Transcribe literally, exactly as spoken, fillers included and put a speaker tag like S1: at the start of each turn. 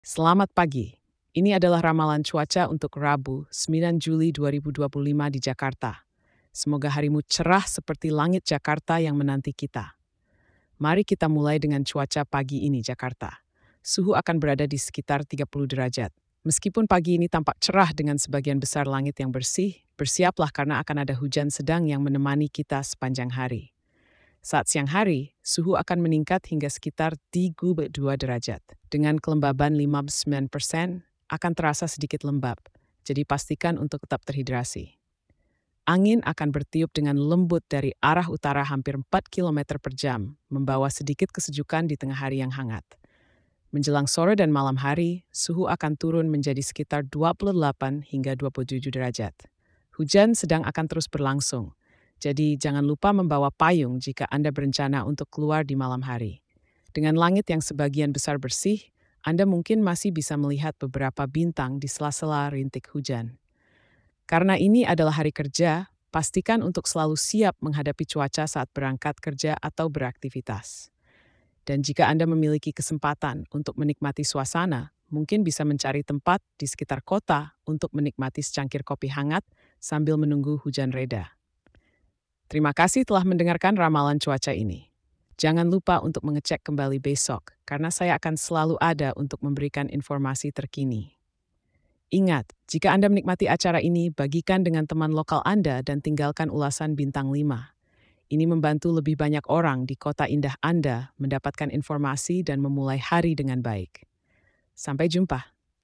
S1: Selamat pagi. Ini adalah ramalan cuaca untuk Rabu, sembilan Juli dua ribu dua puluh lima di Jakarta. Semoga harimu cerah seperti langit Jakarta yang menanti kita. Mari kita mulai dengan cuaca pagi ini Jakarta. Suhu akan berada di sekitar tiga puluh derajat. Meskipun pagi ini tampak cerah dengan sebagian besar langit yang bersih, bersiaplah karena akan ada hujan sedang yang menemani kita sepanjang hari. Saat siang hari, suhu akan meningkat hingga sekitar tiga puluh dua derajat. Dengan kelembaban lima puluh sembilan persen, akan terasa sedikit lembab, jadi pastikan untuk tetap terhidrasi. Angin akan bertiup dengan lembut dari arah utara hampir empat kilometer per jam, membawa sedikit kesejukan di tengah hari yang hangat. Menjelang sore dan malam hari, suhu akan turun menjadi sekitar dua puluh delapan hingga dua puluh tujuh derajat. Hujan sedang akan terus berlangsung, jadi jangan lupa membawa payung jika Anda berencana untuk keluar di malam hari. Dengan langit yang sebagian besar bersih, Anda mungkin masih bisa melihat beberapa bintang di sela-sela rintik hujan. Karena ini adalah hari kerja, pastikan untuk selalu siap menghadapi cuaca saat berangkat kerja atau beraktivitas. Dan jika Anda memiliki kesempatan untuk menikmati suasana, mungkin bisa mencari tempat di sekitar kota untuk menikmati secangkir kopi hangat sambil menunggu hujan reda. Terima kasih telah mendengarkan ramalan cuaca ini. Jangan lupa untuk mengecek kembali besok, karena saya akan selalu ada untuk memberikan informasi terkini. Ingat, jika Anda menikmati acara ini, bagikan dengan teman lokal Anda dan tinggalkan ulasan bintang lima. Ini membantu lebih banyak orang di kota indah Anda mendapatkan informasi dan memulai hari dengan baik. Sampai jumpa.